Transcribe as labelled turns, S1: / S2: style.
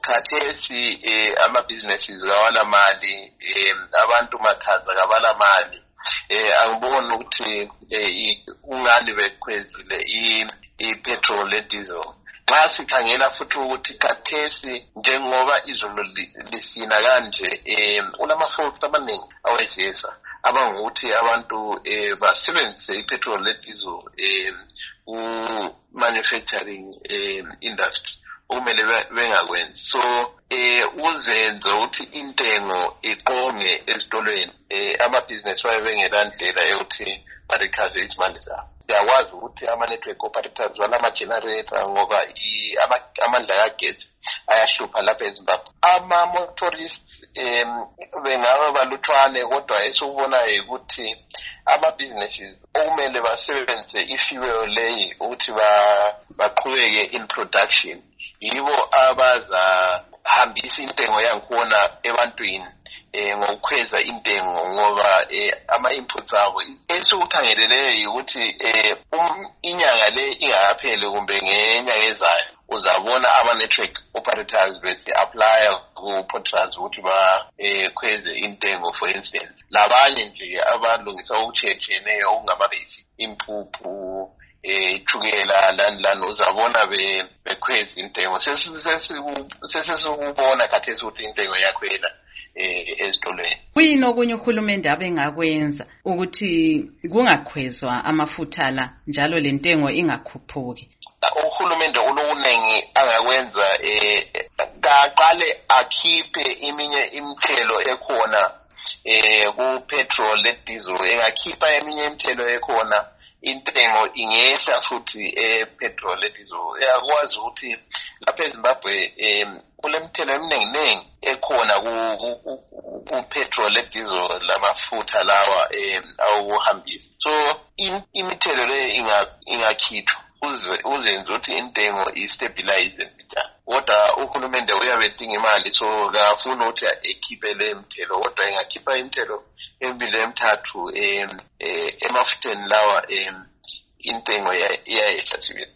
S1: khathesi ama-businesses kawala mali abantu makhaza kabala mali angiboni ukuthi ungani bekhwezile i-petrol le-diesel. Xa sikhangela futhi ukuthi khathesi njengoba izulu lisina kanje unamafutha amaningi awezisa abangukuthi abantu basebenzise i-petrol le-diesel ku-manufacturing industry okumele bengakwenzi. So uzenze ukuthi intengo iqonge ezitolweni amabhizinesi waye bengelandlela yokuthi barecover izimali zabo. Siyakwazi ukuthi ama-network operators balama-generator ngoba amandla kagesi ayahlupha lapha eZimbabwe. Ama-motorists bengabe baluthwane kodwa esikubonayo ukuthi ama-businesses okumele basebenzise i-fuel leyi ukuthi baqhubeke in production yibo abazahambisa intengo yankhona ebantwini ngokukhweza intengo ngoba ama-inputs abo esikukhangeleleyo ukuthi inyanga le ingakapheli kumbe ngenyanga ezayo uzabona ama-network operators besi-aplya ku-portals ukuthi bakhweze intengo. For instance labanye nje abalungisa okutshiyetshiyeneyo okungama-basic impuphu ithukela lani uzabona bekhweza intengo. Sesikubona khathesi ukuthi intengo yakhwela ezitolweni.
S2: Kuyini okunye uhulumende abengakwenza ukuthi kungakhwezwa amafutha la njalo lentengo ingakhuphuki?
S1: Uhulumende ulokuningi angakwenza kaqale akhiphe iminye imithelo ekhona ku-petrol le-diesel engakhipha eminye imithelo ekhona intengo ingehla futhi petrol le-diesel. Uyakwazi ukuthi lapha eZimbabwe kule mithelo eminingi ekhona ku-petrol le-diesel lamafutha lawa awukuhambisa. So imithelo le ingakhithwa uzenze ukuthi intengo istabilize njani. Kodwa uhulumende uyabe edinga imali so kafuna ukuthi ekhiphe le mithelo kodwa engakhipha imithelo emibili emithathu emafutheni lawa intengo iyayehla sibili.